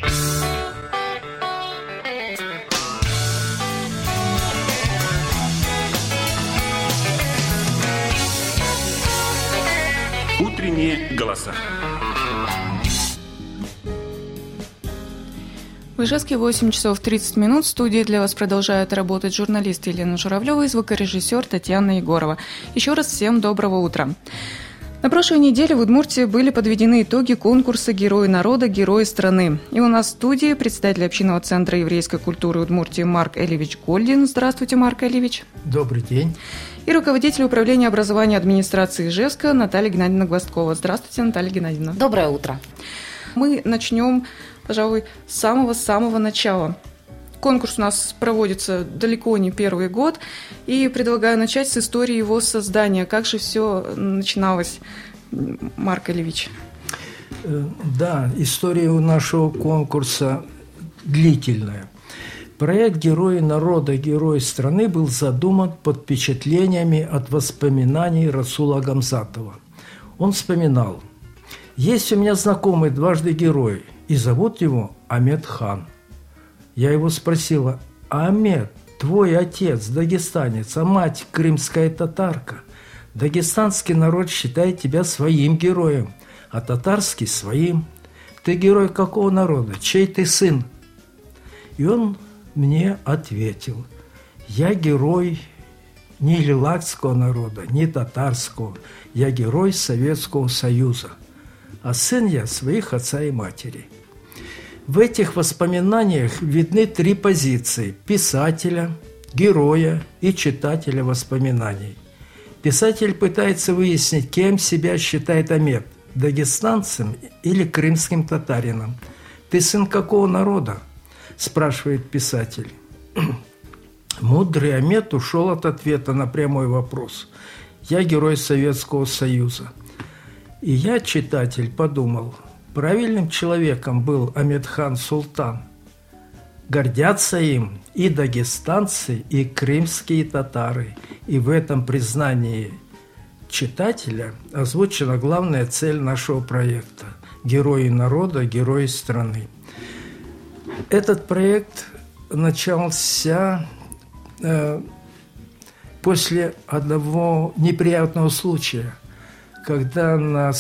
Утренние голоса. В Ижевске 8 часов 30 минут. В студии для вас продолжают работать журналист Елена Журавлева и звукорежиссер Татьяна Егорова. Еще раз всем доброго утра. На прошлой неделе в Удмуртии были подведены итоги конкурса «Герои народа, герои страны». И у нас в студии председатель общинного центра еврейской культуры Удмуртии Марк Элевич Гольдин. Здравствуйте, Марк Элевич. Добрый день. И руководитель управления образования администрации Ижевска Наталья Геннадьевна Гвоздкова. Здравствуйте, Наталья Геннадьевна. Доброе утро. Мы начнем, пожалуй, с самого начала. Конкурс у нас проводится далеко не первый год, и предлагаю начать с истории его создания. Как же все начиналось, Марк Элевич? Да, история у нашего конкурса длительная. Проект «Герои народа, герои страны» был задуман под впечатлениями от воспоминаний Расула Гамзатова. Он вспоминал: «Есть у меня знакомый дважды герой, и зовут его Амед хан. Я его спросила: Амед, твой отец дагестанец, а мать крымская татарка. Дагестанский народ считает тебя своим героем, а татарский – своим. Ты герой какого народа? Чей ты сын?» И он мне ответил: «Я герой не лилакского народа, не татарского, я герой Советского Союза, а сын я своих отца и матери». В этих воспоминаниях видны три позиции – писателя, героя и читателя воспоминаний. Писатель пытается выяснить, кем себя считает Амед – дагестанцем или крымским татарином. «Ты сын какого народа?» – спрашивает писатель. Мудрый Амед ушел от ответа на прямой вопрос. «Я герой Советского Союза». И я, читатель, подумал: правильным человеком был Амед хан Султан. Гордятся им и дагестанцы, и крымские татары. И в этом признании читателя озвучена главная цель нашего проекта – «Герои народа, герои страны». Этот проект начался после одного неприятного случая, когда на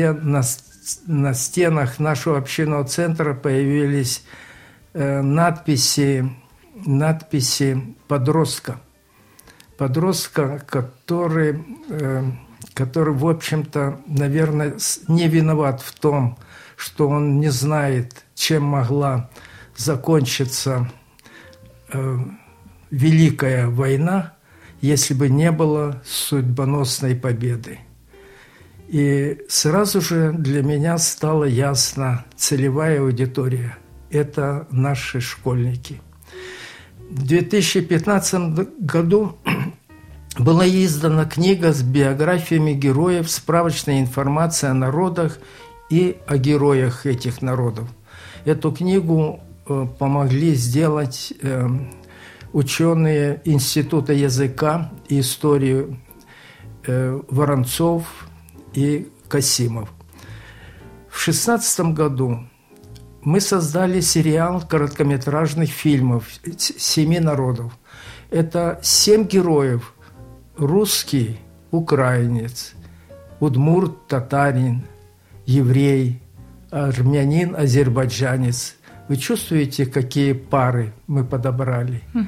стенах нашего общинного центра появились надписи подростка, который, в общем-то, наверное, не виноват в том, что он не знает, чем могла закончиться Великая война, если бы не было судьбоносной победы. И сразу же для меня стала ясна целевая аудитория – это наши школьники. В 2015 году была издана книга с биографиями героев, справочная информация о народах и о героях этих народов. Эту книгу помогли сделать ученые Института языка и истории Воронцов и Касимов. В 2016 году мы создали сериал короткометражных фильмов «7 народов». Это 7 героев: русский, украинец, удмурт, татарин, еврей, армянин, азербайджанец. Вы чувствуете, какие пары мы подобрали? В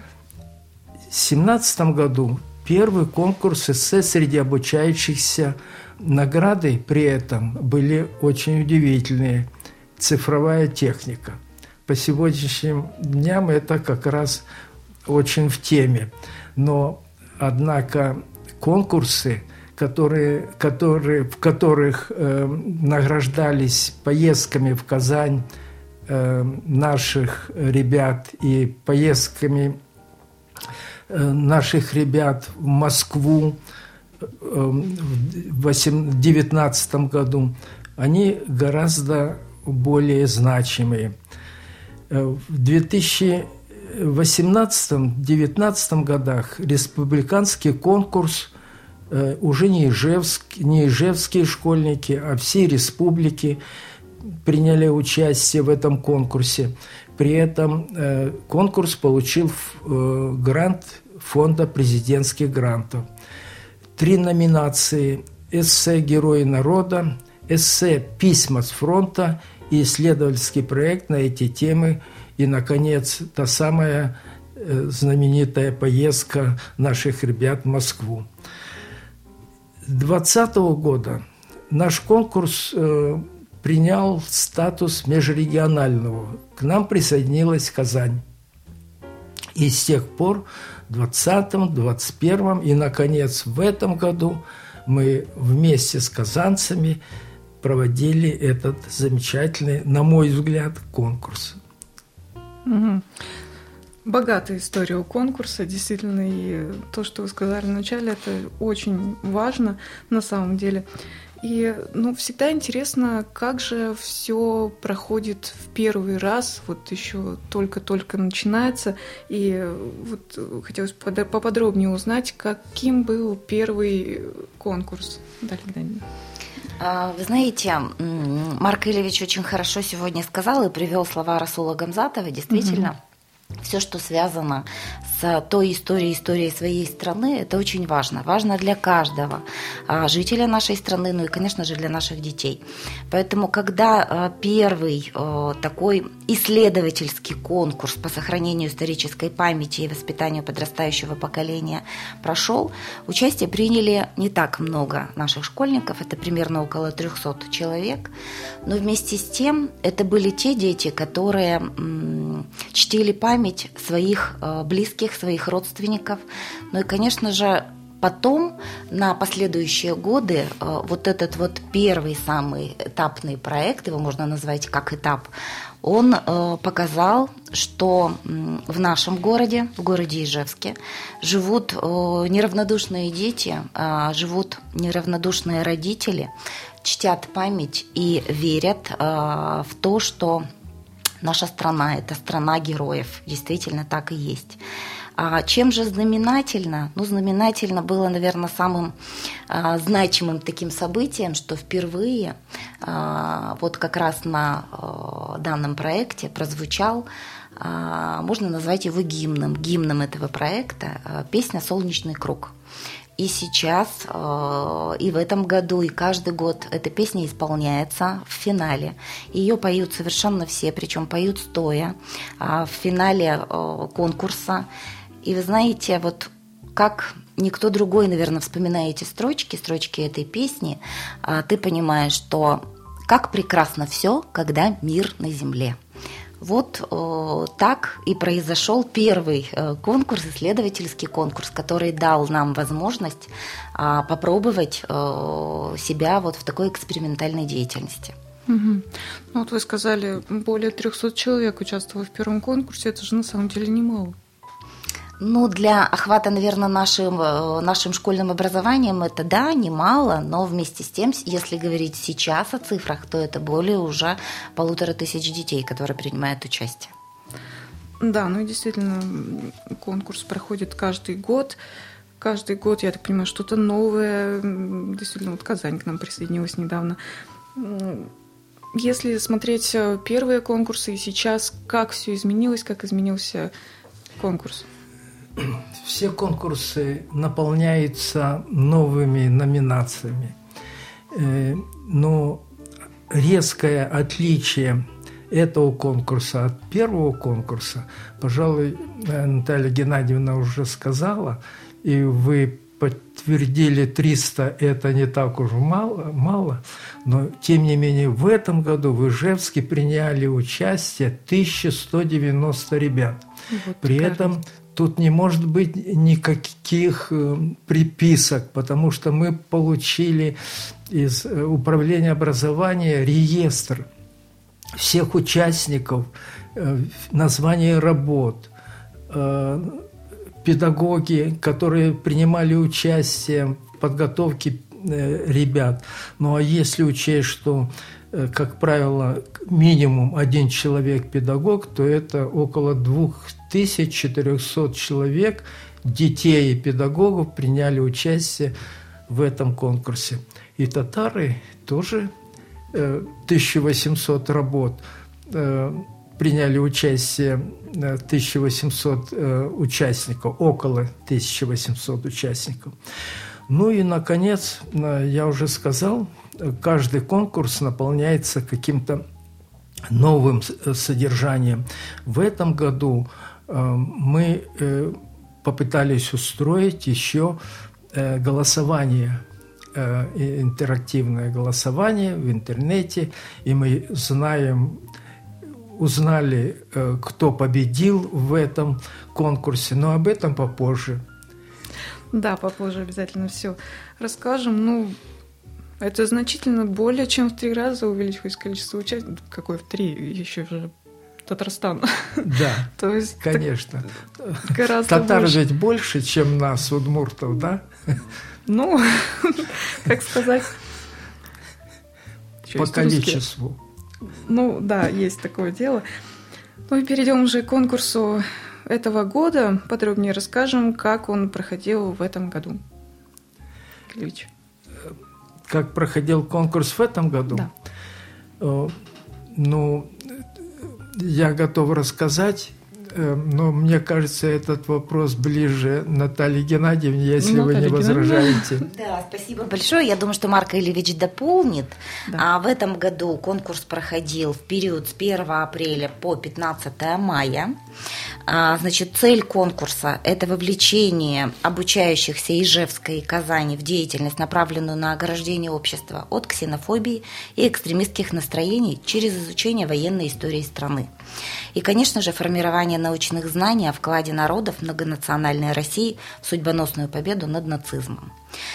2017 году первый конкурс эссе среди обучающихся. Награды при этом были очень удивительные. Цифровая техника. По сегодняшним дням это как раз очень в теме. Но, однако, конкурсы, в которых награждались поездками в Казань наших ребят и поездками наших ребят в Москву в 2019 году, они гораздо более значимые. В 2018-2019 годах республиканский конкурс уже не ижевские школьники, а всей республики приняли участие в этом конкурсе. При этом конкурс получил грант фонда президентских грантов. 3 номинации: эссе «Герои народа», эссе «Письма с фронта» и исследовательский проект на эти темы. И, наконец, та самая знаменитая поездка наших ребят в Москву. С 2020 года наш конкурс принял статус межрегионального. К нам присоединилась Казань. И с тех пор в 2020, 2021 и, наконец, в этом году мы вместе с казанцами проводили этот замечательный, на мой взгляд, конкурс. Угу. Богатая история у конкурса, действительно, и то, что вы сказали вначале, это очень важно на самом деле. И всегда интересно, как же все проходит в первый раз, вот еще только-только начинается. И вот хотелось поподробнее узнать, каким был первый конкурс. Вы знаете, Марк Ильич очень хорошо сегодня сказал и привел слова Расула Гамзатова. Действительно, все, что связано с той историей своей страны, это очень важно. Важно для каждого жителя нашей страны, ну и, конечно же, для наших детей. Поэтому, когда первый такой исследовательский конкурс по сохранению исторической памяти и воспитанию подрастающего поколения прошел, участие приняли не так много наших школьников, это примерно около 300 человек. Но вместе с тем, это были те дети, которые чтили память своих близких, своих родственников. Ну и, конечно же, потом, на последующие годы, вот этот вот первый самый этапный проект, его можно назвать как этап, он показал, что в нашем городе, в городе Ижевске, живут неравнодушные дети, живут неравнодушные родители, чтят память и верят в то, что наша страна – это страна героев. Действительно, так и есть. Чем же знаменательно? Знаменательно было, наверное, самым значимым таким событием, что впервые вот как раз на данном проекте прозвучал, можно назвать его гимном этого проекта, песня «Солнечный круг». И сейчас, и в этом году, и каждый год эта песня исполняется в финале. Ее поют совершенно все, причем поют стоя в финале конкурса. И вы знаете, вот как никто другой, наверное, вспоминая эти строчки этой песни, ты понимаешь, что как прекрасно все, когда мир на земле. Вот так и произошел первый конкурс, исследовательский конкурс, который дал нам возможность попробовать себя вот в такой экспериментальной деятельности. Угу. Вот вы сказали, более 300 человек участвовало в первом конкурсе, это же на самом деле немало. Для охвата, наверное, нашим школьным образованием это, да, немало, но вместе с тем, если говорить сейчас о цифрах, то это более уже 1500 детей, которые принимают участие. Да, действительно, конкурс проходит каждый год. Каждый год, я так понимаю, что-то новое. Действительно, вот Казань к нам присоединилась недавно. Если смотреть первые конкурсы и сейчас, как все изменилось, как изменился конкурс? Все конкурсы наполняются новыми номинациями. Но резкое отличие этого конкурса от первого конкурса, пожалуй, Наталья Геннадьевна уже сказала, и вы подтвердили, 300 – это не так уж мало, но, тем не менее, в этом году в Ижевске приняли участие 1190 ребят. Вот при этом тут не может быть никаких приписок, потому что мы получили из Управления образования реестр всех участников, название работ, педагоги, которые принимали участие в подготовке ребят. Ну а если учесть, что, как правило, минимум один человек-педагог, то это около 2400 человек, детей и педагогов, приняли участие в этом конкурсе. И татары тоже 1800 работ, приняли участие 1800 участников, около 1800 участников. Ну и, наконец, я уже сказал, каждый конкурс наполняется каким-то новым содержанием. В этом году мы попытались устроить еще голосование, интерактивное голосование в интернете, и мы узнали, кто победил в этом конкурсе, но об этом попозже. Да, попозже обязательно все расскажем. Ну, это значительно более чем в 3 раза увеличилось количество участников. Какое в 3? Еще же Татарстан. Да, то есть, конечно. Гораздо Татар больше. ведь больше, чем нас, удмуртов, да? Ну, как сказать... По количеству. Ну, да, есть такое дело. Ну и перейдем уже к конкурсу этого года. Подробнее расскажем, как он проходил в этом году. Ильич. Как проходил конкурс в этом году? Да. Ну, я готов рассказать, но мне кажется, этот вопрос ближе Наталье Геннадьевне, если вы не возражаете. Да, спасибо большое. Я думаю, что Марко Ильич дополнит. Да. В этом году конкурс проходил в период с 1 апреля по 15 мая. Значит, цель конкурса – это вовлечение обучающихся Ижевска и Казани в деятельность, направленную на ограждение общества от ксенофобии и экстремистских настроений через изучение военной истории страны. И, конечно же, формирование научных знаний о вкладе народов многонациональной России в судьбоносную победу над нацизмом.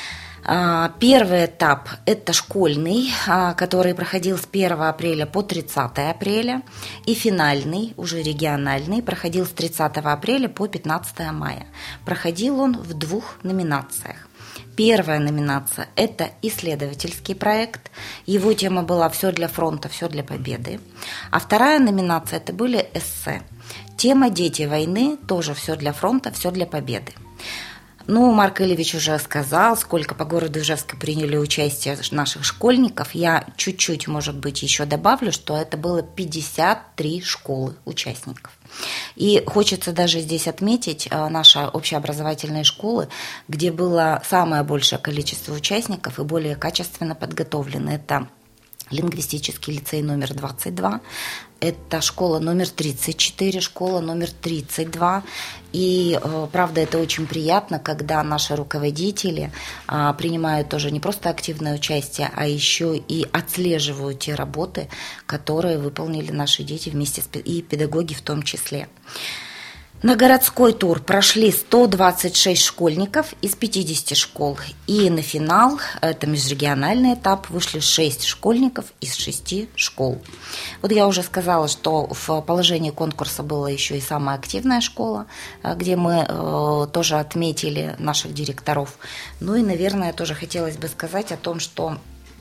Первый этап – это школьный, который проходил с 1 апреля по 30 апреля, и финальный, уже региональный, проходил с 30 апреля по 15 мая. Проходил он в 2 номинациях. Первая номинация – это исследовательский проект. Его тема была «Все для фронта, все для победы». А вторая номинация – это были эссе. Тема «Дети войны», тоже «Все для фронта, все для победы». Ну, Марко Ильич уже сказал, сколько по городу Ижевска приняли участие наших школьников. Я чуть-чуть, может быть, еще добавлю, что это было 53 школы участников. И хочется даже здесь отметить наши общеобразовательные школы, где было самое большее количество участников и более качественно подготовлены. Это лингвистический лицей номер 22, это школа номер 34, школа номер 32. И, правда, это очень приятно, когда наши руководители принимают тоже не просто активное участие, а еще и отслеживают те работы, которые выполнили наши дети вместе и педагоги в том числе. На городской тур прошли 126 школьников из 50 школ. И на финал, это межрегиональный этап, вышли 6 школьников из 6 школ. Вот я уже сказала, что в положении конкурса была еще и самая активная школа, где мы тоже отметили наших директоров. Ну и, наверное, тоже хотелось бы сказать о том, что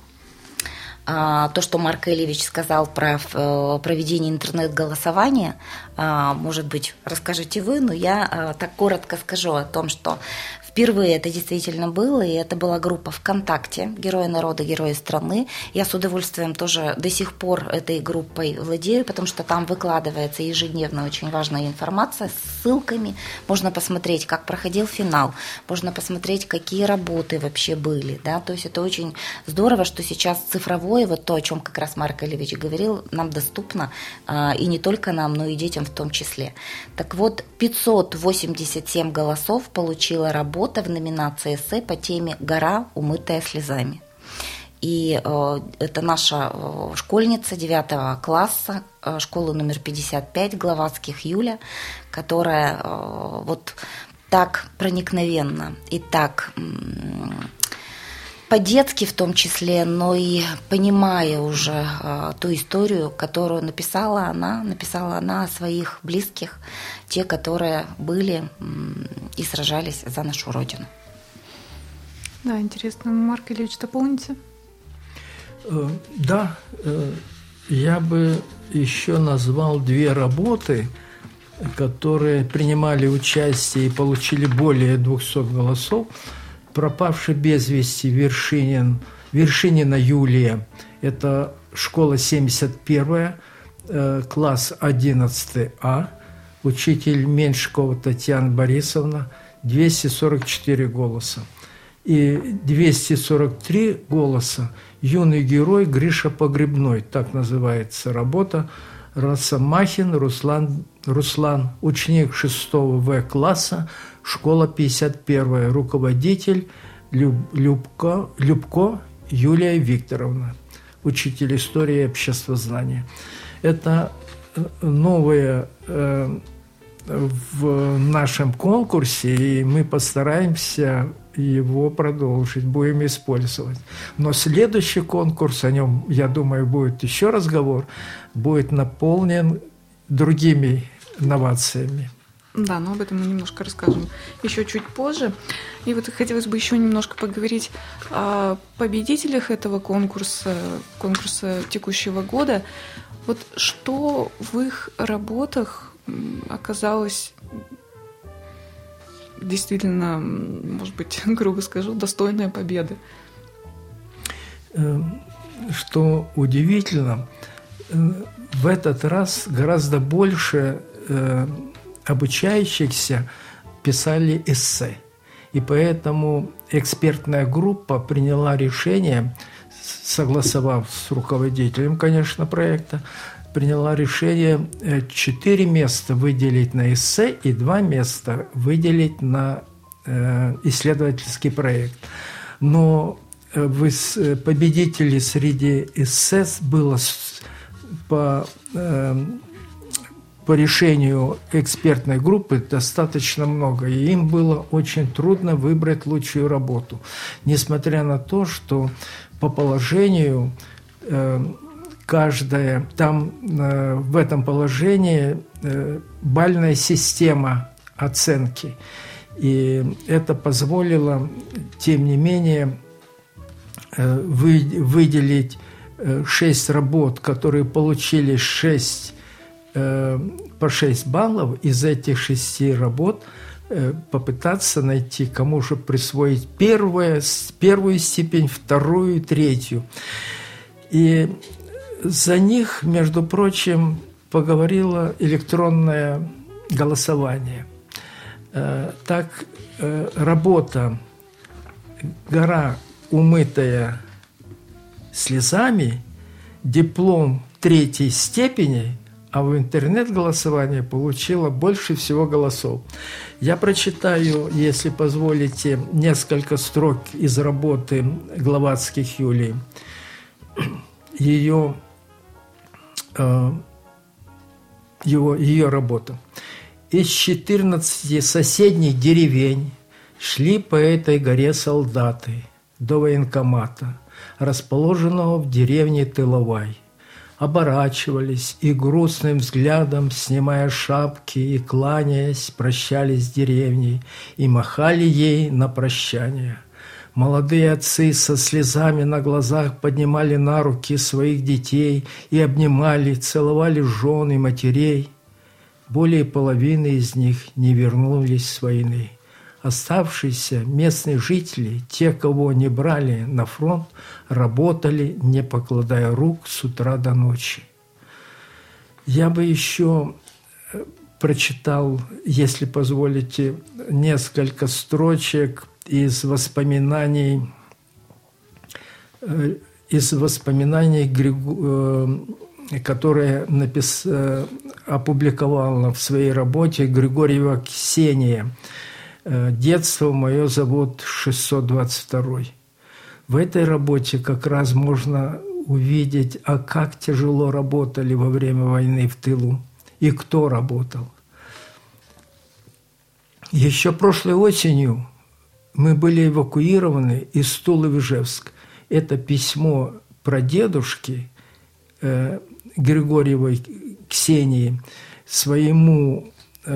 то, что Марко Ильич сказал про проведение интернет-голосования, может быть, расскажете вы, но я так коротко скажу о том, что впервые это действительно было, и это была группа ВКонтакте «Герои народа, герои страны». Я с удовольствием тоже до сих пор этой группой владею, потому что там выкладывается ежедневно очень важная информация с ссылками. Можно посмотреть, как проходил финал, можно посмотреть, какие работы вообще были. Да? То есть это очень здорово, что сейчас цифровое, вот то, о чем как раз Марко Ильич говорил, нам доступно, и не только нам, но и детям в том числе. Так вот, 587 голосов получила работа в номинации эссе по теме «Гора, умытая слезами». И это наша школьница 9 класса, школы номер 55, Гловацких Юля, которая вот так проникновенно и так по-детски в том числе, но и понимая уже ту историю, которую написала она о своих близких, те, которые были и сражались за нашу Родину. Да, интересно. Марко Ильич, дополните? Да, я бы еще назвал 2 работы, которые принимали участие и получили более 200 голосов. «Пропавший без вести» Вершинин Вершинина Юлия, это школа 71, класс 11А, учитель Меньшикова Татьяна Борисовна, 244 голоса. И 243 голоса юный герой Гриша Погребной, так называется работа, Росомахин Руслан, ученик 6 В класса, школа 51, руководитель Любко Юлия Викторовна, учитель истории и обществознания. Это новое в нашем конкурсе, и мы постараемся его продолжить, будем использовать. Но следующий конкурс, о нем, я думаю, будет еще разговор, будет наполнен другими новациями. Да, но об этом мы немножко расскажем еще чуть позже. И вот хотелось бы еще немножко поговорить о победителях этого конкурса текущего года. Вот что в их работах оказалось действительно, может быть, грубо скажу, достойной победы? Что удивительно, в этот раз гораздо больше обучающихся писали эссе. И поэтому экспертная группа приняла решение, согласовав с руководителем, конечно, проекта, приняла решение 4 места выделить на эссе и 2 места выделить на исследовательский проект. Но победителей среди эссе было по решению экспертной группы достаточно много, и им было очень трудно выбрать лучшую работу, несмотря на то, что по положению каждая, там в этом положении бальная система оценки, и это позволило, тем не менее, выделить 6 работ, которые получили по 6 баллов. Из этих 6 работ попытаться найти, кому же присвоить первую степень, вторую, третью. И за них, между прочим, поговорило электронное голосование. Так, работа «Гора, умытая слезами», диплом 3 степени, а в интернет-голосовании получила больше всего голосов. Я прочитаю, если позволите, несколько строк из работы Гловацких Юлии. Ее работа. Из 14 соседних деревень шли по этой горе солдаты до военкомата, расположенного в деревне Тыловай. Оборачивались и грустным взглядом, снимая шапки и кланяясь, прощались с деревней и махали ей на прощание. Молодые отцы со слезами на глазах поднимали на руки своих детей и обнимали, целовали жен и матерей. Более половины из них не вернулись с войны. Оставшиеся местные жители, те, кого не брали на фронт, работали, не покладая рук с утра до ночи. Я бы еще прочитал, если позволите, несколько строчек из воспоминаний, которые опубликовала в своей работе Григорьева Ксения. «Детство мое зовут 622». В этой работе как раз можно увидеть, а как тяжело работали во время войны в тылу и кто работал. Еще прошлой осенью мы были эвакуированы из Тулы в Ижевск. Это письмо прадедушки Григорьевой Ксении своему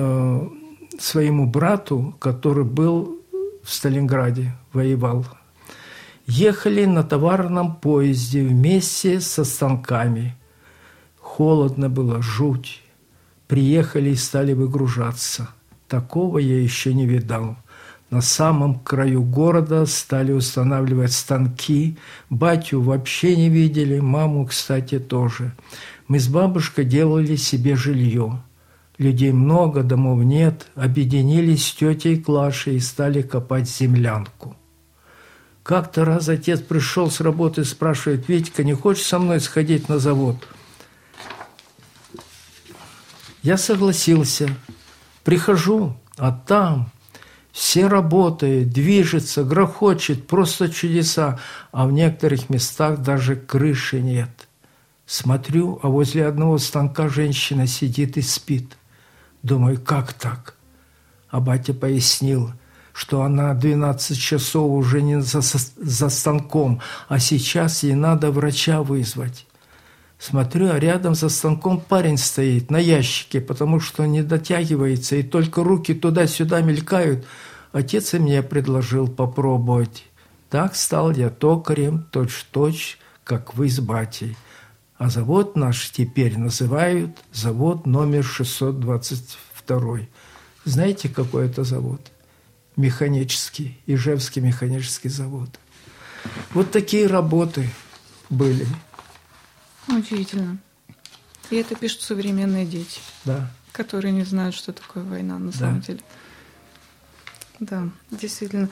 брату, который был в Сталинграде, воевал. Ехали на товарном поезде вместе со станками. Холодно было, жуть. Приехали и стали выгружаться. Такого я еще не видал. На самом краю города стали устанавливать станки. Батю вообще не видели, маму, кстати, тоже. Мы с бабушкой делали себе жилье. Людей много, домов нет. Объединились с тетей Клашей и стали копать землянку. Как-то раз отец пришел с работы и спрашивает: «Витька, не хочешь со мной сходить на завод?» Я согласился. Прихожу, а там все работают, движется, грохочет, просто чудеса. А в некоторых местах даже крыши нет. Смотрю, а возле одного станка женщина сидит и спит. Думаю, как так? А батя пояснил, что она 12 часов уже не за станком, а сейчас ей надо врача вызвать. Смотрю, а рядом за станком парень стоит на ящике, потому что не дотягивается, и только руки туда-сюда мелькают. Отец и мне предложил попробовать. Так стал я токарем, точь-в-точь, как вы с батей. А завод наш теперь называют завод номер 622. Знаете, какой это завод? Механический, Ижевский механический завод. Вот такие работы были. Удивительно. И это пишут современные дети, Да. которые не знают, что такое война на самом деле. Да, действительно.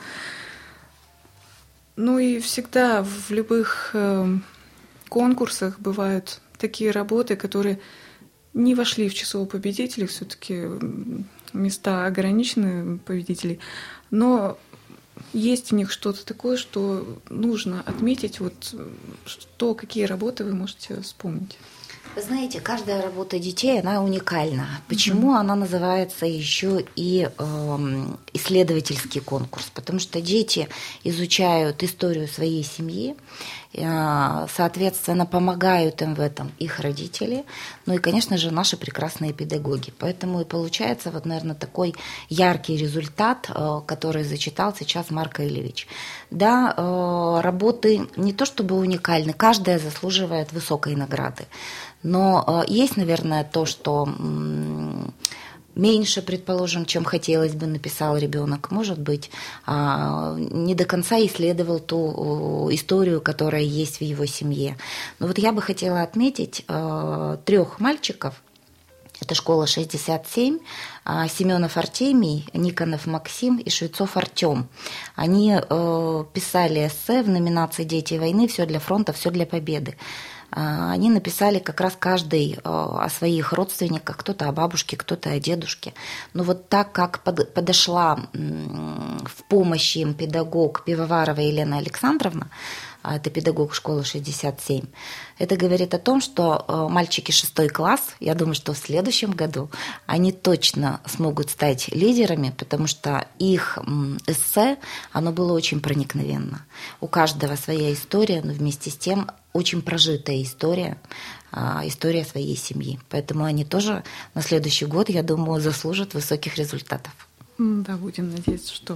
Ну и всегда в любых конкурсах бывают такие работы, которые не вошли в число победителей, все-таки места ограничены победителей, но есть в них что-то такое, что нужно отметить, вот что, какие работы вы можете вспомнить? Вы знаете, каждая работа детей, она уникальна. Почему она называется еще и исследовательский конкурс? Потому что дети изучают историю своей семьи, соответственно, помогают им в этом их родители, ну и, конечно же, наши прекрасные педагоги. Поэтому и получается, вот, наверное, такой яркий результат, который зачитал сейчас Марко Илевич. Да, работы не то чтобы уникальны, каждая заслуживает высокой награды. Но есть, наверное, то, что меньше, предположим, чем хотелось бы, написал ребенок. Может быть, не до конца исследовал ту историю, которая есть в его семье. Но вот я бы хотела отметить 3 мальчиков. Это школа 67, Семенов Артемий, Никонов Максим и Швецов Артем. Они писали эссе в номинации «Дети войны. Все для фронта, все для победы». Они написали как раз каждый о своих родственниках, кто-то о бабушке, кто-то о дедушке. Но вот так как подошла в помощь им педагог Пивоварова Елена Александровна, это педагог школы 67, это говорит о том, что мальчики 6 класс, я думаю, что в следующем году они точно смогут стать лидерами, потому что их эссе, оно было очень проникновенно. У каждого своя история, но вместе с тем очень прожитая история, история своей семьи. Поэтому они тоже на следующий год, я думаю, заслужат высоких результатов. Да, будем надеяться, что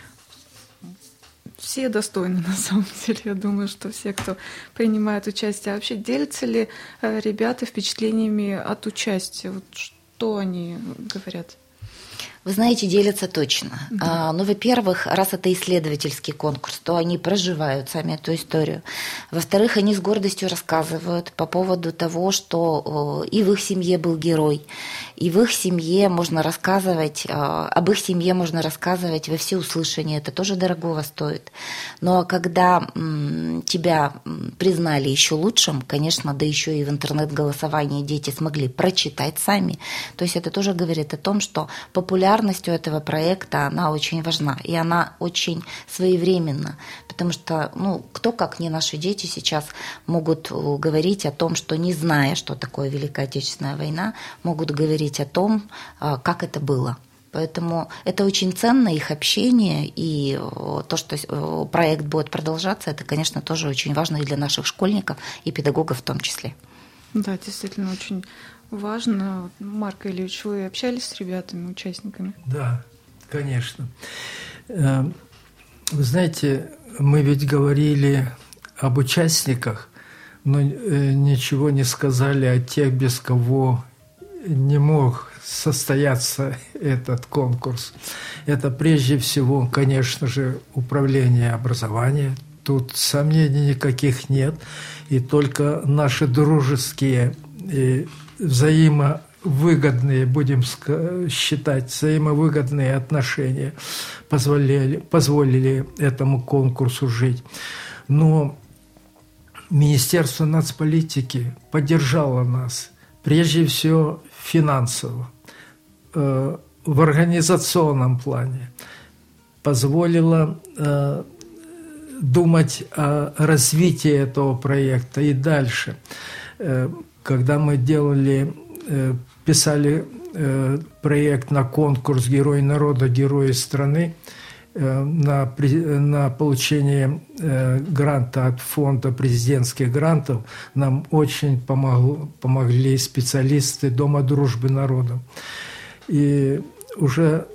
все достойны, на самом деле. Я думаю, что все, кто принимает участие. А вообще делятся ли ребята впечатлениями от участия? Вот что они говорят? Вы знаете, делятся точно. Ну, во-первых, раз это исследовательский конкурс, то они проживают сами эту историю. Во-вторых, они с гордостью рассказывают по поводу того, что и в их семье был герой, и в их семье можно рассказывать, об их семье можно рассказывать во всеуслышание, это тоже дорогого стоит. Но когда тебя признали еще лучшим, конечно, да еще и в интернет-голосовании дети смогли прочитать сами, то есть это тоже говорит о том, что популярность у этого проекта, она очень важна, и она очень своевременна, потому что, кто, как не наши дети, сейчас могут говорить о том, что, не зная, что такое Великая Отечественная война, могут говорить о том, как это было. Поэтому это очень ценно, их общение, и то, что проект будет продолжаться, это, конечно, тоже очень важно и для наших школьников, и педагогов в том числе. Да, действительно, очень важно. Марко Ильич, вы общались с ребятами, участниками? Да, конечно. Вы знаете, мы ведь говорили об участниках, но ничего не сказали о тех, без кого не мог состояться этот конкурс. Это прежде всего, конечно же, управление образования. Тут сомнений никаких нет. И только наши дружеские и взаимовыгодные, будем считать, взаимовыгодные отношения позволили этому конкурсу жить. Но Министерство нацполитики поддержало нас, прежде всего финансово, в организационном плане, позволило думать о развитии этого проекта и дальше. Когда мы писали проект на конкурс «Герой народа, герои страны», на получение гранта от фонда президентских грантов, нам очень помогли специалисты Дома дружбы народов. И уже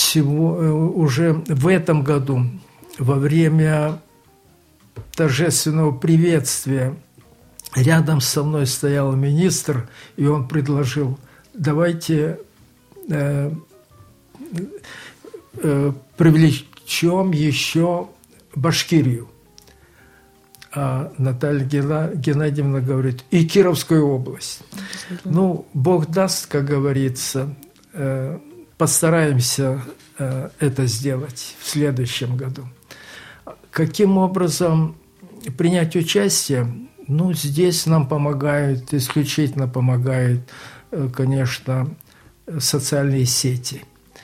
в этом году, во время торжественного приветствия, рядом со мной стоял министр, и он предложил: давайте привлечем еще Башкирию. А Наталья Геннадьевна говорит: и Кировскую область. Ну, Бог даст, как говорится, постараемся это сделать в следующем году. Каким образом принять участие? Ну, здесь нам исключительно помогают, конечно, социальные сети.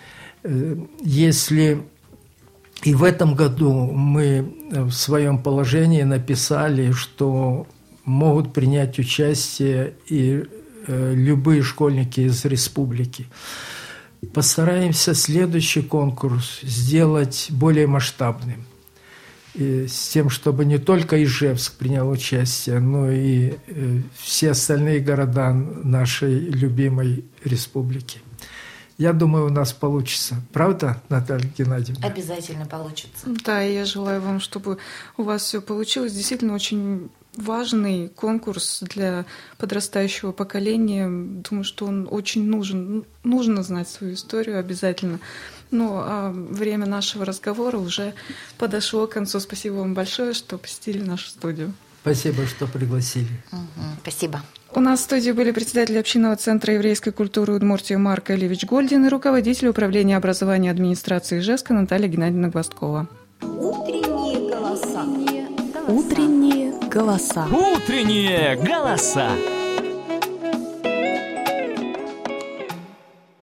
Если и в этом году мы в своем положении написали, что могут принять участие и любые школьники из республики, постараемся следующий конкурс сделать более масштабным, и с тем, чтобы не только Ижевск принял участие, но и все остальные города нашей любимой республики. Я думаю, у нас получится. Правда, Наталья Геннадьевна? Обязательно получится. Да, и я желаю вам, чтобы у вас все получилось. Действительно, очень важный конкурс для подрастающего поколения. Думаю, что он очень нужен. Нужно знать свою историю обязательно. Ну, а время нашего разговора уже подошло к концу. Спасибо вам большое, что посетили нашу студию. Спасибо, что пригласили. Спасибо. У нас в студии были председатель общинного центра еврейской культуры Удмуртии Марк Элевич Гольдин и руководитель управления образования администрации Ижевска Наталья Геннадьевна Гвоздкова. Утренние голоса. Утренние голоса. Утренние голоса.